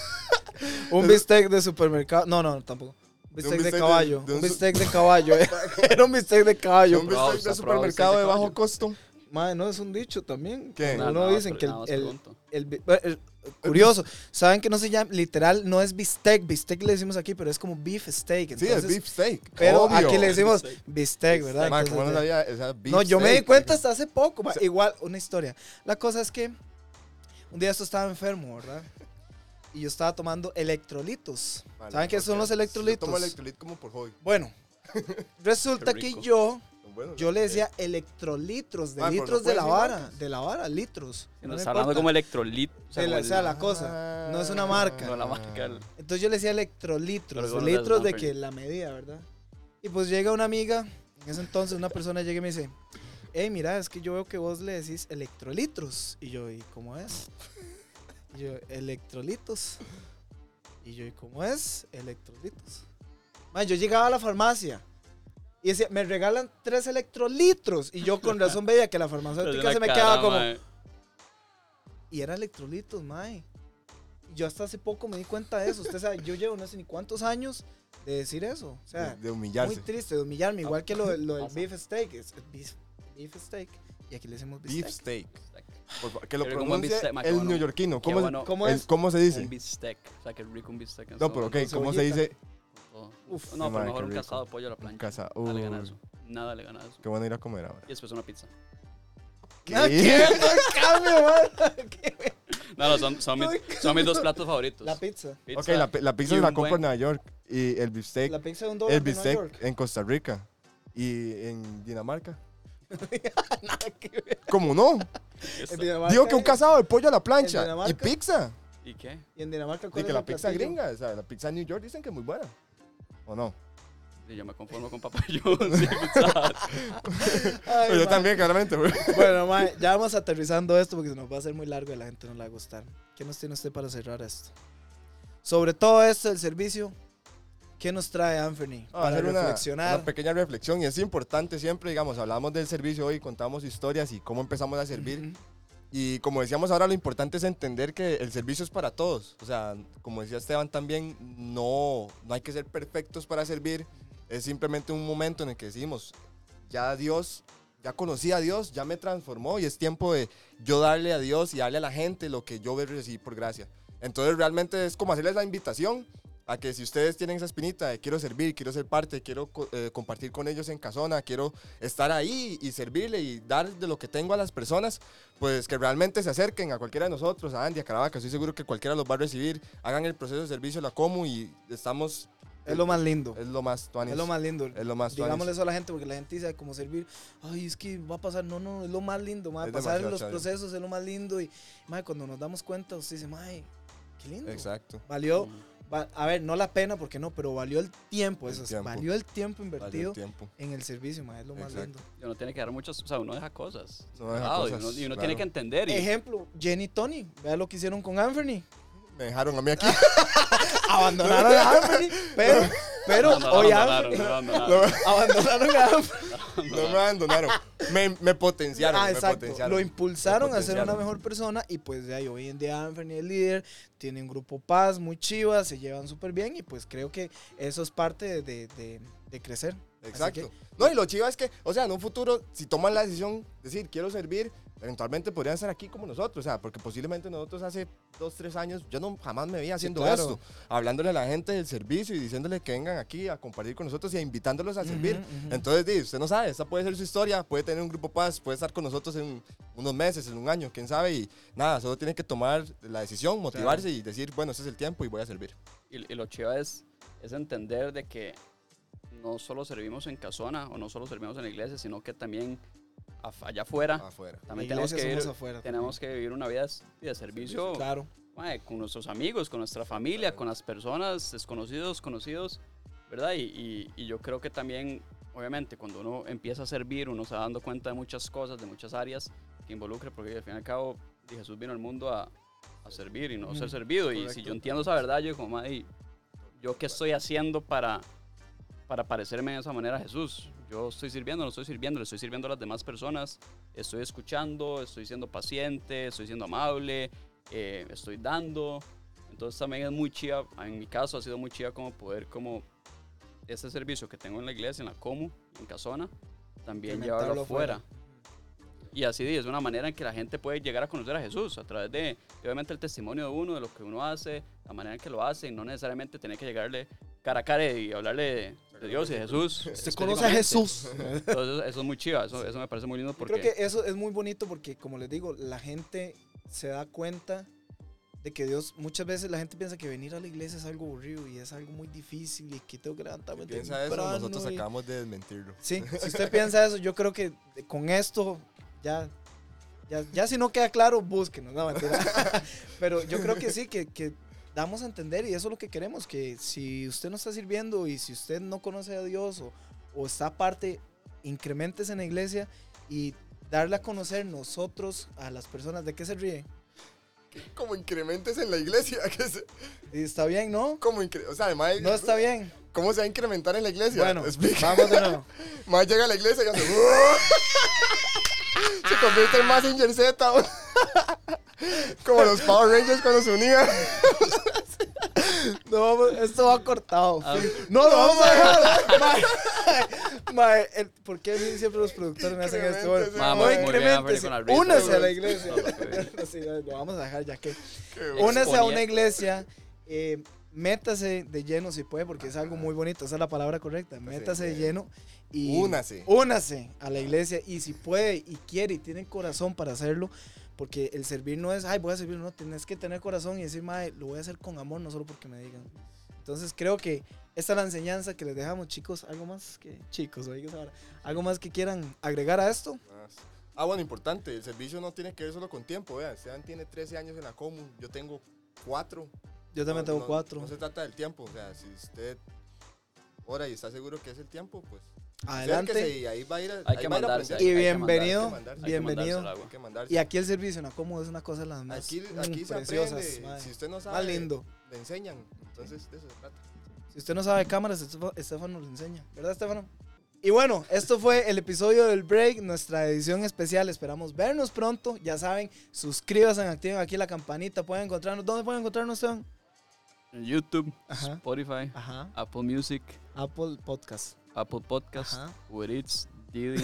Un bistec de supermercado. No, no, tampoco. Bistec de, bistec de caballo. De, de un un bistec de caballo. Era un bistec de caballo. Un bistec de supermercado de bajo costo. Madre, no es un dicho también. ¿Qué? No, no, dicen que el, el, el, el, el curioso, saben que no se llama, literal, no es bistec, bistec le decimos aquí, pero es como beef steak. Entonces, sí, es beef steak. Pero obvio. aquí le decimos bistec, ¿verdad? Man, Entonces, ¿cómo no sabía? Esa beef no, yo steak. me di cuenta hasta hace poco, man. Igual, una historia. La cosa es que un día esto estaba enfermo, ¿verdad? Y yo estaba tomando electrolitos. Vale, ¿saben qué son los electrolitos? Yo tomo electrolit como por hobby. Bueno, resulta que yo... Bueno, yo le decía electrolitros, de ah, litros no de la vara, marcas. de la vara, litros. No, no está hablando como electrolit. O sea, la, o sea, la cosa, Ah, no es una marca. No la marca. El... Entonces yo le decía electrolitros, Pero de litros de Stanford. que la medida, ¿verdad? Y pues llega una amiga, en ese entonces una persona llega y me dice, hey, mira, es que yo veo que vos le decís electrolitros. Y yo, ¿y cómo es? Y yo, electrolitos. Y yo, ¿y cómo es? Electrolitos. Man, yo llegaba a la farmacia. Y decía, me regalan tres electrolitros. Y yo con razón veía que la farmacéutica se me cara, quedaba como... mae. Y era electrolitos, mae. Y yo hasta hace poco me di cuenta de eso. Usted sabe, yo llevo no sé ni cuántos años de decir eso. O sea, de, de humillarse. muy triste, de humillarme. Igual que lo, lo del beef steak. Es beef, beef steak. Y aquí le decimos beef, Beef steak. steak. Por favor, que lo Pero como un pronuncie bistec, ma, qué el bueno. neoyorquino. Qué ¿Cómo, bueno. es, ¿Cómo el- es? ¿Cómo se dice? Un bistec. O sea, que rico un bistec. en No, pero sabor. ok, ¿cómo se cebollita. dice? Todo. Uf, no, madre, pero mejor qué un rico. casado de pollo a la plancha. Casa. Nada le gana Uy, eso. Nada le gana eso. qué bueno ir a comer ahora. Y después una pizza. Ah, ¿qué? Cambio, man. ¿Qué? No, no, son, son, mis, son mis dos platos favoritos. La pizza. Pizza Ok, la, pi- la pizza y se la un compro buen- en Nueva York. Y el beefsteak, La pizza de un dólar el de Nueva beefsteak York. en Costa Rica. Y en Dinamarca. Nada que ver. ¿Cómo no? Esta- En Dinamarca Digo que un hay- casado de pollo a la ¿En plancha. Dinamarca? Y pizza. ¿Y qué? Y en Dinamarca, Y ¿cuál que es la el pizza platillo? gringa, o sea, la pizza en New York dicen que es muy buena. ¿O no? Sí, yo me conformo con Papa John's y Pizza Hut. Ay, Pero yo man. también, claramente, güey. Bueno, mae, ya vamos aterrizando esto porque se nos va a hacer muy largo y a la gente no le va a gustar. ¿Qué nos tiene usted para cerrar esto? Sobre todo esto del servicio, ¿qué nos trae Anthony para hacer una, reflexionar? una pequeña reflexión. Y es importante siempre, digamos, hablamos del servicio hoy, contamos historias y cómo empezamos a servir. Ujú. Y como decíamos ahora, lo importante es entender que el servicio es para todos. O sea, como decía Esteban también, no, no hay que ser perfectos para servir. Es simplemente un momento en el que decimos, ya Dios, ya conocí a Dios, ya me transformó y es tiempo de yo darle a Dios y darle a la gente lo que yo recibí por gracia. Entonces realmente es como hacerles la invitación a que si ustedes tienen esa espinita de quiero servir, quiero ser parte, quiero co- eh, compartir con ellos en casona, quiero estar ahí y servirle y dar de lo que tengo a las personas, pues que realmente se acerquen a cualquiera de nosotros, a Andy, a Caravaca, estoy seguro que cualquiera los va a recibir, hagan el proceso de servicio, la como y estamos... Es lo más lindo. Es lo más tuanis. Es lo más lindo. Es lo más tuanis. Digámosle eso a la gente porque la gente dice como servir, ay, es que va a pasar, no, no, es lo más lindo, mae, Es pasar demasiado los chévere. procesos es lo más lindo y mae, cuando nos damos cuenta usted dice, mae, qué lindo. Exacto. Valió, Mm. va- a ver, no la pena porque no, pero valió el tiempo, El eso es, tiempo. valió el tiempo Vale invertido el tiempo. en el servicio, mae, es lo más Exacto. lindo. Y uno tiene que dar muchas, o sea, uno deja cosas. No deja Claro, y cosas, uno, y uno claro. tiene que entender. Y, Ejemplo, Jenny y Tony, vea lo que hicieron con Anthony. Me dejaron a mí aquí. Abandonaron a Anthony, pero, pero no, no, hoy abandonaron, Anthony, no abandonaron. abandonaron a Anthony. No me abandonaron. Me, me potenciaron. Ah, me exacto. potenciaron. Lo impulsaron Me a ser una potenciaron. mejor persona y pues de ahí hoy en día Anthony es líder, tiene un grupo Paz muy chivas, se llevan súper bien y pues creo que eso es parte de, de, de, de crecer. Así Exacto. que, No, y lo chido es que, o sea, en un futuro, si toman la decisión de decir, quiero servir, eventualmente podrían estar aquí como nosotros, o sea, porque posiblemente nosotros hace dos, tres años, yo no jamás me vi haciendo claro. esto, hablándole a la gente del servicio y diciéndole que vengan aquí a compartir con nosotros y invitándolos a Ujú, servir. ujú. Entonces, di, usted no sabe, esta puede ser su historia, puede tener un grupo Paz, puede estar con nosotros en unos meses, en un año, quién sabe, y nada, solo tiene que tomar la decisión, motivarse y decir, bueno, este es el tiempo y voy a servir. Y, y lo chido es, es entender de que no solo servimos en Casona o no solo servimos en la iglesia, sino que también af- allá afuera Afuera. también La tenemos iglesia que, vivir, somos afuera tenemos que vivir una vida de servicio Claro. mae, con nuestros amigos, con nuestra familia, con las personas desconocidos, conocidos, ¿verdad? Y, y, y yo creo que también, obviamente, cuando uno empieza a servir, uno se va dando cuenta de muchas cosas, de muchas áreas que involucra, porque al fin y al cabo Jesús vino al mundo a, a servir y no Mm, ser servido. Y correcto. si yo entiendo esa verdad, yo como, mae, ¿yo qué estoy haciendo para, para parecerme de esa manera a Jesús? Yo estoy sirviendo, no estoy sirviendo, le estoy sirviendo a las demás personas, estoy escuchando, estoy siendo paciente, estoy siendo amable, eh, estoy dando. Entonces también es muy chiva, en mi caso ha sido muy chiva como poder como este servicio que tengo en la iglesia, en la Comu, en Casona, también llevarlo Implementarlo afuera. afuera. Y así es una manera en que la gente puede llegar a conocer a Jesús a través de, obviamente, el testimonio de uno, de lo que uno hace, la manera en que lo hace, y no necesariamente tener que llegarle cara a cara y hablarle de, de Dios y de Jesús. Usted conoce a Jesús. Entonces, eso es muy chiva, eso, eso me parece muy lindo Yo porque... creo que eso es muy bonito porque, como les digo, la gente se da cuenta de que Dios, muchas veces la gente piensa que venir a la iglesia es algo aburrido y es algo muy difícil y que tengo que levantarme Piensa eso, temprano nosotros y- acabamos de desmentirlo. Sí, si usted piensa eso, yo creo que con esto ya, ya, ya si no queda claro, búsquenos, no, mentira. Pero yo creo que sí, que, que damos a entender y eso es lo que queremos, que si usted no está sirviendo y si usted no conoce a Dios o, o está aparte, increméntese en la iglesia y darle a conocer nosotros a las personas. ¿De qué se ríe? Como incrementes en la iglesia. Que se, Y está bien, ¿no? como incre- o sea, además, No está bien. ¿cómo se va a incrementar en la iglesia? Bueno, Explica. vamos de nuevo. Más llega a la iglesia y hace. Se convierte en Mazinger Z. Como los Power Rangers cuando se unían. No, vamos- esto va cortado. Ah. No, lo vamos a dejar. Mae, mae, el- ¿por qué a mí siempre los productores me hacen esto? Bueno, Increméntese, Ma, no muy- muy bien, increméntese, con la risa. únase a la iglesia. No, lo que- Sí, lo vamos a dejar ya que. Qué Únase a Exponía- una iglesia, eh, métase de lleno si puede, porque es algo muy bonito. Esa es la palabra correcta. Métase de lleno y. Únase. Únase a la iglesia y si puede y quiere y tiene corazón para hacerlo. Porque el servir no es, ay, voy a servir, no, tienes que tener corazón y decir, madre, lo voy a hacer con amor, no solo porque me digan. Entonces creo que esta es la enseñanza que les dejamos, chicos. Algo más que, chicos, oigan ahora, algo más que quieran agregar a esto. Ah, bueno, importante. El servicio no tiene que ver solo con tiempo. Vea, Esteban tiene trece años en la Comu. Yo tengo cuatro. Yo también No, tengo no, cuatro. No se trata del tiempo. O sea, si usted ora y está seguro que es el tiempo, pues. Adelante. acérquese y ahí va a ir a, Hay ahí que va a ir a mandarse, aprender. Y hay que bienvenido, Hay que mandarse, hay que bienvenido. mandarse al agua. Hay que mandarse. Y aquí el servicio en Acomo es una cosa de las más Aquí, mm, aquí se preciosas, aprende. madre. Si usted no sabe, Más lindo. le enseñan. Entonces, de eso se trata. Si usted no sabe de cámaras, Estefano Estefano le enseña. ¿Verdad, Estefano? Y bueno, esto fue el episodio del Break, nuestra edición especial. Esperamos vernos pronto. Ya saben, suscríbanse, activen aquí la campanita. Pueden encontrarnos. ¿Dónde pueden encontrarnos, Esteban? En YouTube, Ajá. Spotify, Ajá. Apple Music, Apple Podcast. Apple Podcast, Ajá. Uber Eats, Didi.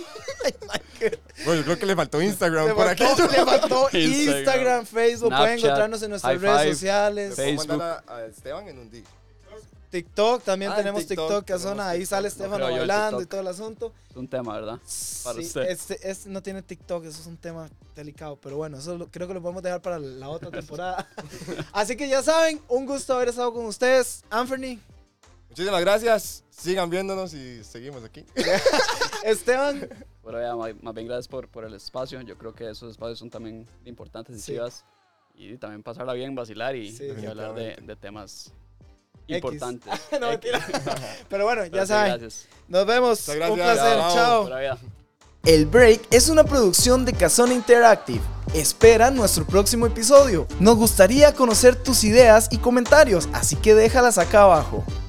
Bueno, yo creo que le faltó Instagram Le por faltó, aquí. le faltó Instagram, Instagram, Facebook. Pueden Snapchat, encontrarnos en nuestras High redes Five, sociales. Le puedo Facebook. mandar a, a Esteban en un día. TikTok, también Ah, en tenemos TikTok TikTok, tenemos Casona. Ahí TikTok. sale No Estefano creo yo el bailando y TikTok. todo el asunto. Es un tema, ¿verdad? Para Sí, usted. Este, este no tiene TikTok, eso es un tema delicado, pero bueno, eso lo- creo que lo podemos dejar para la otra temporada. Así que ya saben, un gusto haber estado con ustedes. Anthony, Muchísimas gracias. Sigan viéndonos y seguimos aquí. Esteban, Pero ya, más más bien gracias por, por el espacio. Yo creo que esos espacios son también importantes y Sí. chivas. Y también pasarla bien, vacilar y, Sí. y hablar de, Definitivamente. de temas X. importantes. No, X. mentira. pero bueno, Pero ya sí, saben, Gracias. nos vemos. Muchas gracias. Un placer, Chao. chao. Pura vida. El Break es una producción de Casona Interactive. Espera nuestro próximo episodio. Nos gustaría conocer tus ideas y comentarios, así que déjalas acá abajo.